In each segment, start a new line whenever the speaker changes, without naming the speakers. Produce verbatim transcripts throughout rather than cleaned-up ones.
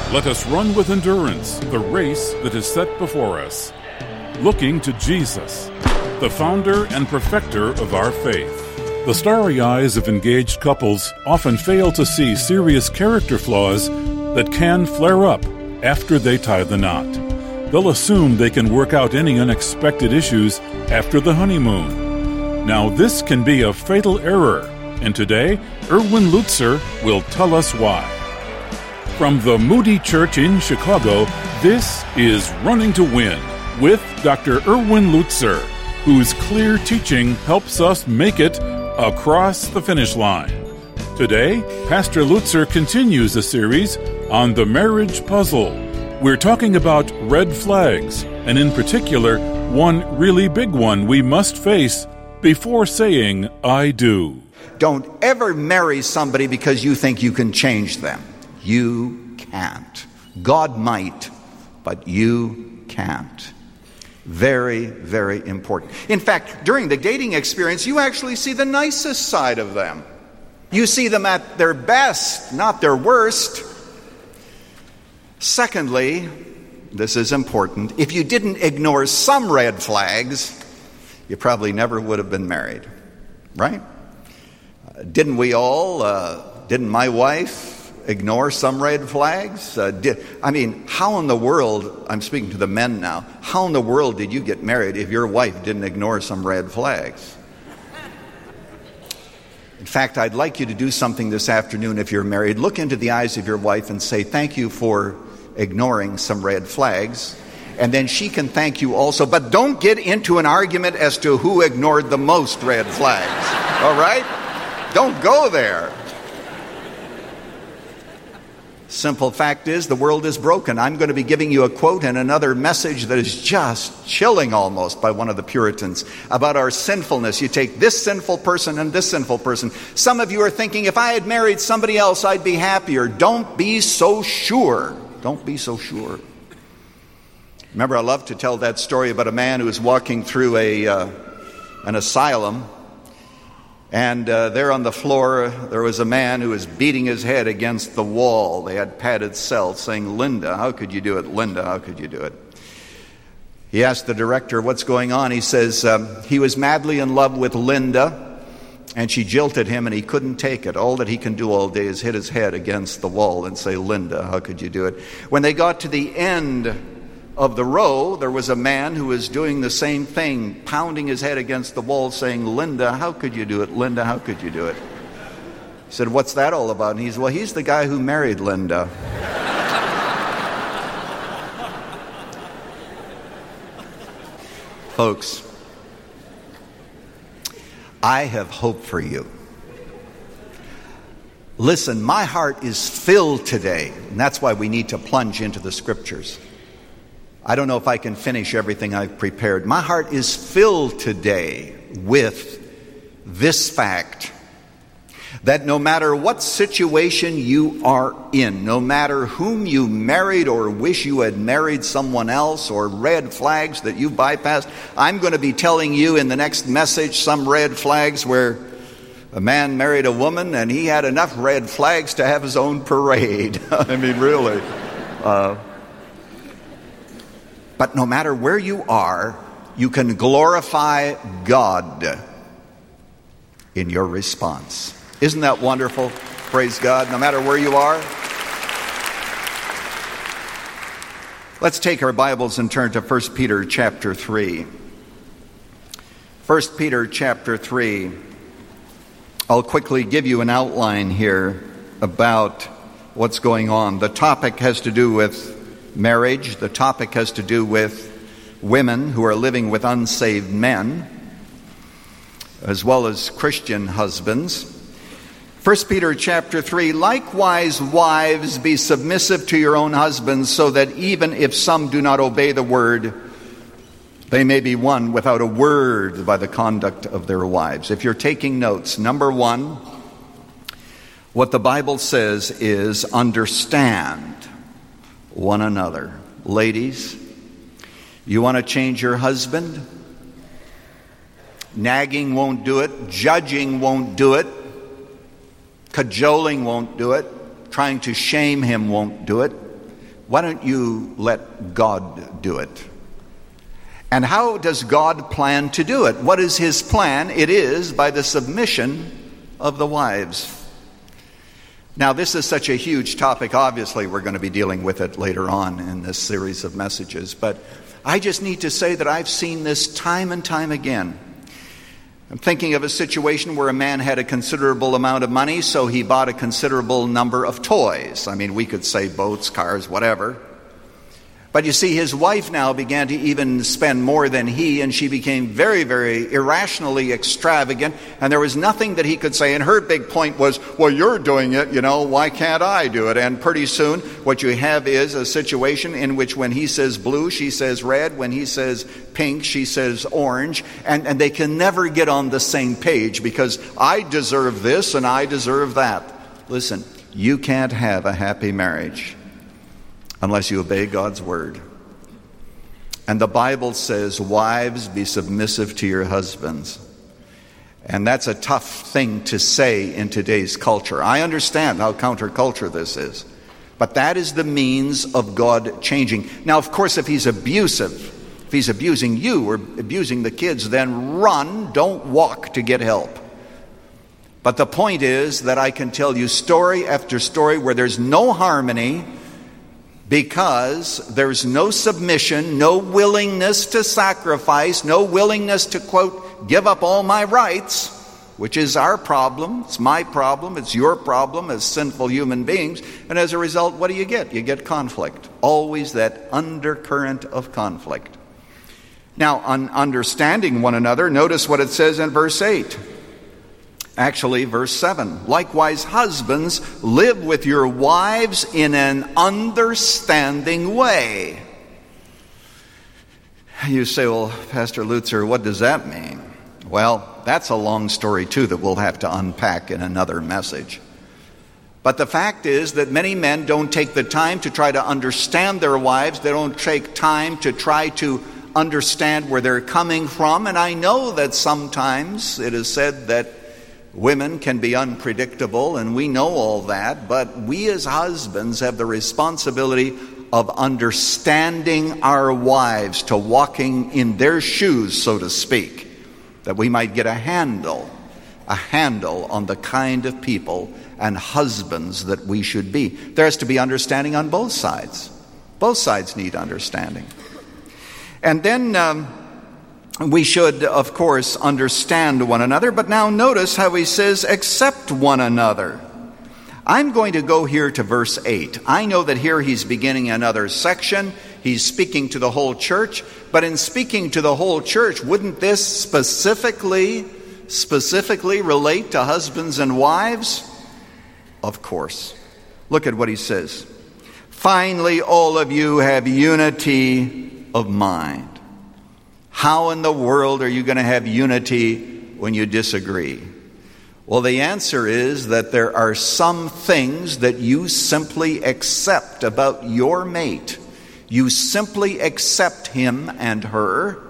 Let us run with endurance the race that is set before us, looking to Jesus, the founder and perfecter of our faith. The starry eyes of engaged couples often fail to see serious character flaws that can flare up after they tie the knot. They'll assume they can work out any unexpected issues after the honeymoon. Now, this can be a fatal error, and today, Erwin Lutzer will tell us why. From the Moody Church in Chicago, this is Running to Win with Doctor Erwin Lutzer, whose clear teaching helps us make it across the finish line. Today, Pastor Lutzer continues a series on the marriage puzzle. We're talking about red flags, and in particular, one really big one we must face before saying, I do.
Don't ever marry somebody because you think you can change them. You can't. God might, but you can't. Very, very important. In fact, during the dating experience, you actually see the nicest side of them. You see them at their best, not their worst. Secondly, this is important, if you didn't ignore some red flags, you probably never would have been married, right? Uh, didn't we all, uh, didn't my wife ignore some red flags? Uh, did, I mean, how in the world, I'm speaking to the men now, how in the world did you get married if your wife didn't ignore some red flags? In fact, I'd like you to do something this afternoon if you're married. Look into the eyes of your wife and say, thank you for ignoring some red flags. And then she can thank you also. But don't get into an argument as to who ignored the most red flags. All right? Don't go there. Simple fact is, the world is broken. I'm going to be giving you a quote and another message that is just chilling almost by one of the Puritans about our sinfulness. You take this sinful person and this sinful person. Some of you are thinking, if I had married somebody else, I'd be happier. Don't be so sure. Don't be so sure. Remember, I love to tell that story about a man who was walking through a uh, an asylum. And uh, there on the floor, there was a man who was beating his head against the wall. They had padded cells saying, Linda, how could you do it? Linda, how could you do it? He asked the director, what's going on? He says, um, he was madly in love with Linda, and she jilted him, and he couldn't take it. All that he can do all day is hit his head against the wall and say, Linda, how could you do it? When they got to the end of the row, there was a man who was doing the same thing, pounding his head against the wall, saying, Linda, how could you do it? Linda, how could you do it? He said, what's that all about? And he said, well, he's the guy who married Linda. Folks, I have hope for you. Listen, my heart is filled today, and that's why we need to plunge into the Scriptures. I don't know if I can finish everything I've prepared. My heart is filled today with this fact, that no matter what situation you are in, no matter whom you married or wish you had married someone else, or red flags that you bypassed, I'm going to be telling you in the next message some red flags where a man married a woman and he had enough red flags to have his own parade. I mean, really. Uh, But no matter where you are, you can glorify God in your response. Isn't that wonderful? Praise God. No matter where you are. Let's take our Bibles and turn to First Peter chapter three. First Peter chapter three. I'll quickly give you an outline here about what's going on. The topic has to do with marriage. The topic has to do with women who are living with unsaved men, as well as Christian husbands. First Peter chapter three, likewise, wives, be submissive to your own husbands, so that even if some do not obey the word, they may be won without a word by the conduct of their wives. If you're taking notes, number one, what the Bible says is understand one another. Ladies, you want to change your husband? Nagging won't do it. Judging won't do it. Cajoling won't do it. Trying to shame him won't do it. Why don't you let God do it? And how does God plan to do it? What is his plan? It is by the submission of the wives. Now, this is such a huge topic. Obviously, we're going to be dealing with it later on in this series of messages. But I just need to say that I've seen this time and time again. I'm thinking of a situation where a man had a considerable amount of money, so he bought a considerable number of toys. I mean, we could say boats, cars, whatever. But you see, his wife now began to even spend more than he, and she became very, very irrationally extravagant, and there was nothing that he could say. And her big point was, well, you're doing it, you know, why can't I do it? And pretty soon, what you have is a situation in which when he says blue, she says red. When he says pink, she says orange. And, and they can never get on the same page because I deserve this and I deserve that. Listen, you can't have a happy marriage unless you obey God's word. And the Bible says, wives, be submissive to your husbands. And that's a tough thing to say in today's culture. I understand how counterculture this is. But that is the means of God changing. Now, of course, if he's abusive, if he's abusing you or abusing the kids, then run, don't walk to get help. But the point is that I can tell you story after story where there's no harmony, because there's no submission, no willingness to sacrifice, no willingness to, quote, give up all my rights, which is our problem. It's my problem. It's your problem as sinful human beings. And as a result, what do you get? You get conflict. Always that undercurrent of conflict. Now, on understanding one another, notice what it says in verse eight. Actually, verse seven, likewise, husbands, live with your wives in an understanding way. You say, well, Pastor Lutzer, what does that mean? Well, that's a long story, too, that we'll have to unpack in another message. But the fact is that many men don't take the time to try to understand their wives. They don't take time to try to understand where they're coming from. And I know that sometimes it is said that women can be unpredictable, and we know all that, but we as husbands have the responsibility of understanding our wives, to walking in their shoes, so to speak, that we might get a handle, a handle on the kind of people and husbands that we should be. There has to be understanding on both sides. Both sides need understanding. And then um, we should, of course, understand one another, but now notice how he says, accept one another. I'm going to go here to verse eight. I know that here he's beginning another section. He's speaking to the whole church, but in speaking to the whole church, wouldn't this specifically, specifically relate to husbands and wives? Of course. Look at what he says. Finally, all of you have unity of mind. How in the world are you going to have unity when you disagree? Well, the answer is that there are some things that you simply accept about your mate. You simply accept him and her,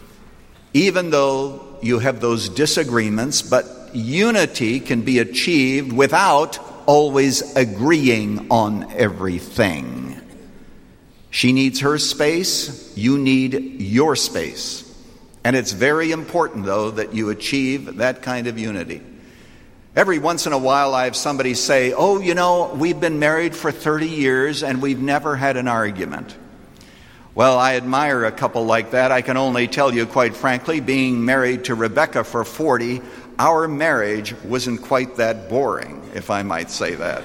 even though you have those disagreements, but unity can be achieved without always agreeing on everything. She needs her space, you need your space. And it's very important, though, that you achieve that kind of unity. Every once in a while I have somebody say, oh, you know, we've been married for thirty years and we've never had an argument. Well, I admire a couple like that. I can only tell you, quite frankly, being married to Rebecca for forty, our marriage wasn't quite that boring, if I might say that.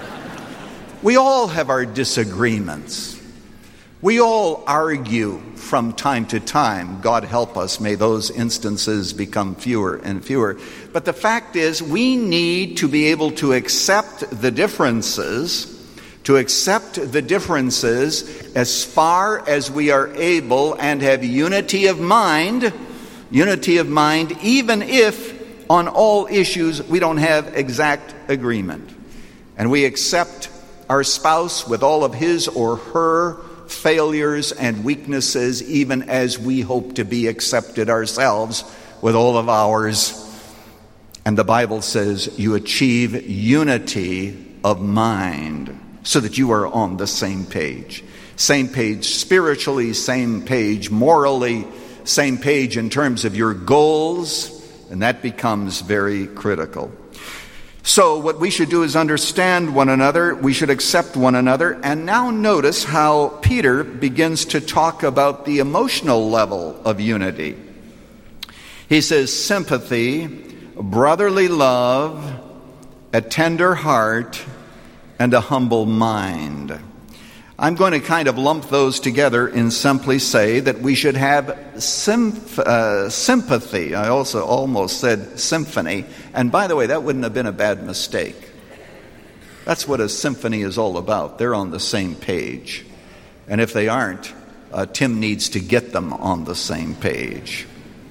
We all have our disagreements. We all argue from time to time. God help us, may those instances become fewer and fewer. But the fact is, we need to be able to accept the differences, to accept the differences as far as we are able, and have unity of mind, unity of mind, even if on all issues we don't have exact agreement. And we accept our spouse with all of his or her failures and weaknesses, even as we hope to be accepted ourselves with all of ours. And the Bible says you achieve unity of mind. so that you are on the same page. Same page spiritually, same page morally, same page in terms of your goals, and that becomes very critical. So what we should do is understand one another, we should accept one another, and now notice how Peter begins to talk about the emotional level of unity. He says sympathy, brotherly love, a tender heart, and a humble mind. I'm going to kind of lump those together and simply say that we should have symph- uh, sympathy. I also almost said symphony. And by the way, that wouldn't have been a bad mistake. That's what a symphony is all about. They're on the same page. And if they aren't, uh, Tim needs to get them on the same page.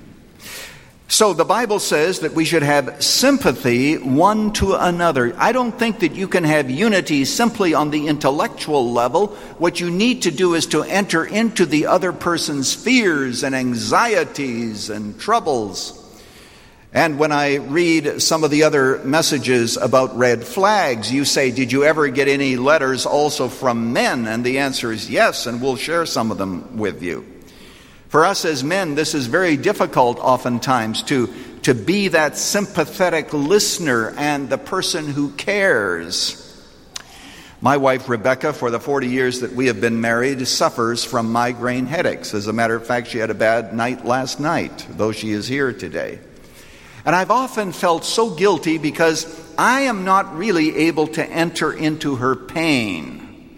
So the Bible says that we should have sympathy one to another. I don't think that you can have unity simply on the intellectual level. What you need to do is to enter into the other person's fears and anxieties and troubles. And when I read some of the other messages about red flags, you say, did you ever get any letters also from men? And the answer is yes, and we'll share some of them with you. For us as men, this is very difficult oftentimes to, to be that sympathetic listener and the person who cares. My wife, Rebecca, for the forty years that we have been married, suffers from migraine headaches. As a matter of fact, she had a bad night last night, though she is here today. And I've often felt so guilty because I am not really able to enter into her pain.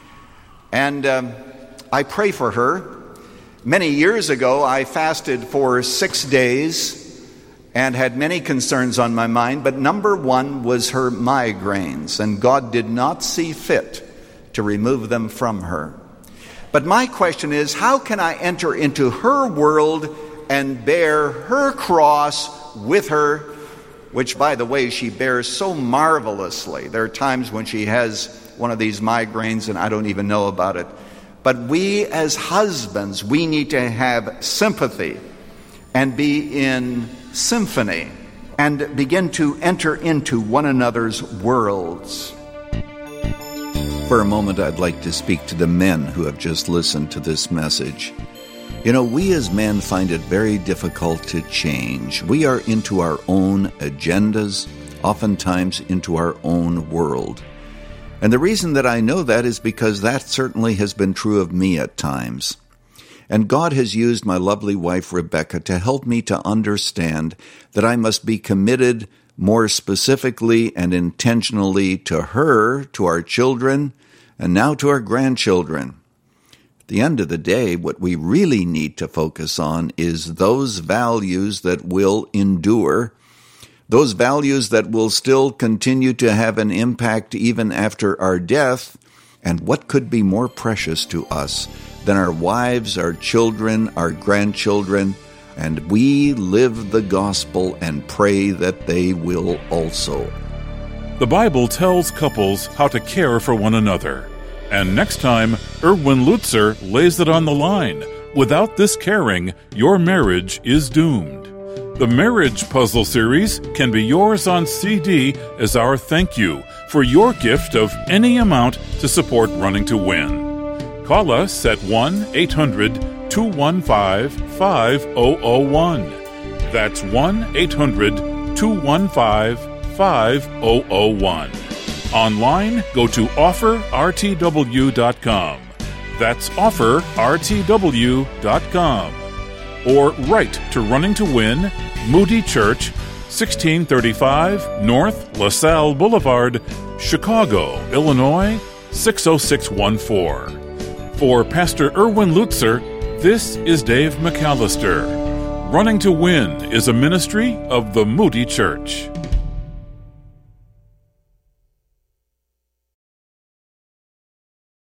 And um, I pray for her. Many years ago, I fasted for six days and had many concerns on my mind, but number one was her migraines, and God did not see fit to remove them from her. But my question is, how can I enter into her world and bear her cross with her, which, by the way, she bears so marvelously. There are times when she has one of these migraines and I don't even know about it. But we as husbands, we need to have sympathy and be in symphony and begin to enter into one another's worlds. For a moment, I'd like to speak to the men who have just listened to this message. You know, we as men find it very difficult to change. We are into our own agendas, oftentimes into our own world. And the reason that I know that is because that certainly has been true of me at times. And God has used my lovely wife, Rebecca, to help me to understand that I must be committed more specifically and intentionally to her, to our children, and now to our grandchildren. At the end of the day, what we really need to focus on is those values that will endure, those values that will still continue to have an impact even after our death. And what could be more precious to us than our wives, our children, our grandchildren? And we live the gospel and pray that they will also.
The Bible tells couples how to care for one another. And next time, Erwin Lutzer lays it on the line. Without this caring, your marriage is doomed. The Marriage Puzzle Series can be yours on C D as our thank you for your gift of any amount to support Running to Win. Call us at one eight hundred two one five five zero zero one. That's one eight hundred two one five five zero zero one. Online, go to offer r t w dot com. That's offer r t w dot com. Or write to Running to Win, Moody Church, sixteen thirty-five North LaSalle Boulevard, Chicago, Illinois, six oh six one four. For Pastor Erwin Lutzer, this is Dave McAllister. Running to Win is a ministry of the Moody Church.